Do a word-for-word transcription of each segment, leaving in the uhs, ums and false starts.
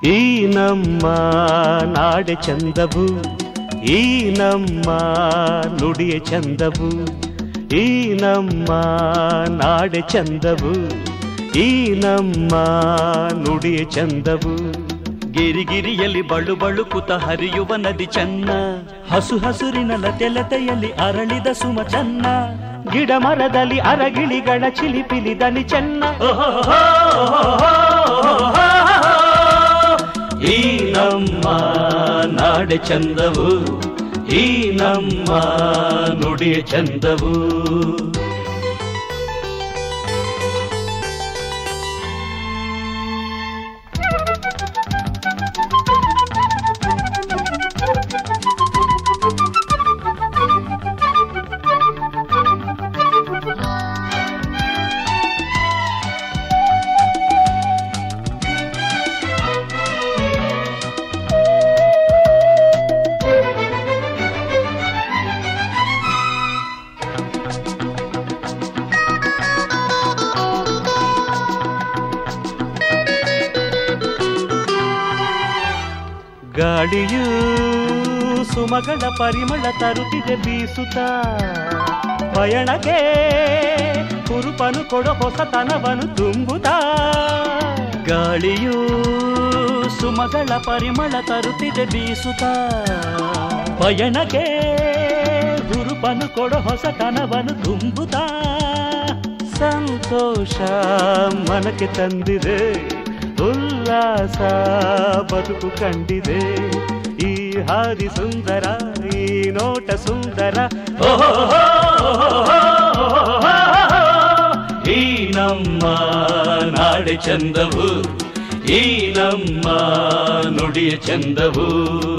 ಈ ನಮ್ಮ ನಾಡೆ ಚಂದವು, ಈ ನಮ್ಮ ನುಡಿಯ ಚಂದವು, ಈ ನಮ್ಮ ನಾಡೆ ಚಂದವು, ಈ ನಮ್ಮ ನುಡಿಯ ಚಂದವು. ಗಿರಿಗಿರಿಯಲ್ಲಿ ಬಳು ಬಳುಕುತ ಹರಿಯುವ ನದಿ ಚೆನ್ನ, ಹಸು ಹಸುರಿನ ಲತೆ ಲತೆಯಲ್ಲಿ ಅರಳಿದ ಸುಮ ಚೆನ್ನ, ಗಿಡ ಮರದಲ್ಲಿ ಅರಗಿಳಿಗಳ ಚಿಲಿಪಿಲಿ ದನಿ ಚೆನ್ನ. ಈ ನಮ್ಮ ನಾಡೆ ಚಂದವು, ಈ ನಮ್ಮ ನುಡಿಯ ಚಂದವು. ಗಾಳಿಯೂ ಸುಮಗಳ ಪರಿಮಳ ತರುತ್ತಿದೆ ಬೀಸುತ್ತ, ಪಯಣಕ್ಕೆ ಕುರುಪನು ಕೊಡೋ ಹೊಸತನವನು ತುಂಬುತ್ತಾ. ಗಾಳಿಯೂ ಸುಮಗಳ ಪರಿಮಳ ತರುತ್ತಿದೆ ಬೀಸುತ್ತ, ಪಯಣಕ್ಕೆ ಗುರುಪನು ಕೊಡೋ ಹೊಸತನವನು ತುಂಬುತ್ತಾ. ಸಂತೋಷ ಮನಕ್ಕೆ ತಂದಿದೆ, ಉಲ್ಲಾಸ ಬದುಕು ಕಂಡಿದೆ. ಈ ಹಾದಿ ಸುಂದರ, ಈ ನೋಟ ಸುಂದರ. ಈ ನಮ್ಮ ನಾಡೆ ಚಂದವು, ಈ ನಮ್ಮ ನುಡಿಯ ಚಂದವು.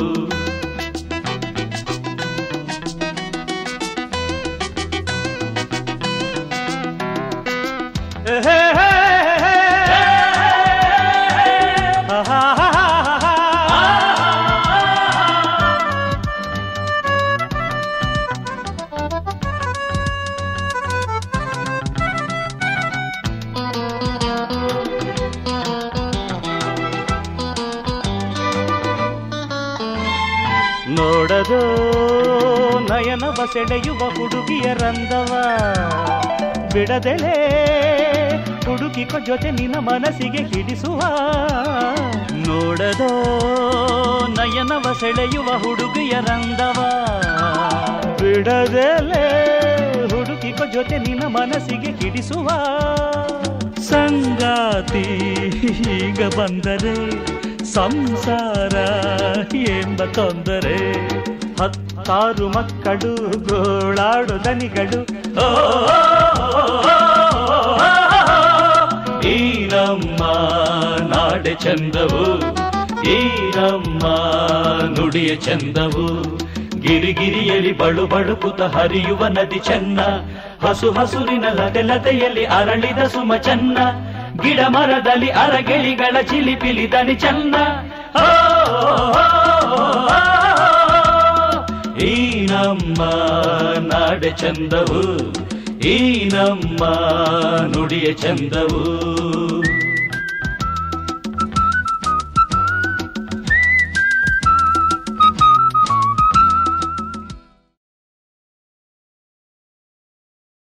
ನೋಡದೋ ನಯನವ ಸೆಳೆಯುವ ಹುಡುಗಿಯರಂದವ, ಬಿಡದೆಲೆ ಹುಡುಕಿಕೊ ಜೊತೆ ನಿನ್ನ ಮನಸ್ಸಿಗೆ ಹಿಡಿಸುವ. ನೋಡದೋ ನಯನವ ಸೆಳೆಯುವ ಹುಡುಗಿಯರಂದವ, ಬಿಡದೆಲೆ ಹುಡುಕಿಕೊ ಜೊತೆ ನಿನ್ನ ಮನಸ್ಸಿಗೆ ಹಿಡಿಸುವ. ಸಂಗಾತಿ ಈಗ ಬಂದರೆ ಸಂಸಾರ ಎಂಬ ತೊಂದರೆ, ಹತ್ತಾರು ಮಕ್ಕಳು ಗೋಳಾಡು ದನಿಗಳು. ಈ ನಮ್ಮ ನಾಡೆ ಚಂದವು, ಈ ನಮ್ಮ ನುಡಿಯ ಚಂದವು. ಗಿರಿಗಿರಿಯಲ್ಲಿ ಬಳು ಬಳುಕುತ ಹರಿಯುವ ನದಿ ಚೆನ್ನ, ಹಸು ಹಸುರಿನ ಲತೆ ಲತೆಯಲ್ಲಿ ಅರಳಿದ ಸುಮ ಚೆನ್ನ, ಗಿಡ ಮರದಲ್ಲಿ ಅರಗಿಳಿಗಳ ಚಿಲಿಪಿಲಿ ದನಿ ಚೆನ್ನ. ಈ ನಮ್ಮ ನಾಡೆ ಚಂದವು, ಈ ನಮ್ಮ ನುಡಿಯ ಚಂದವು.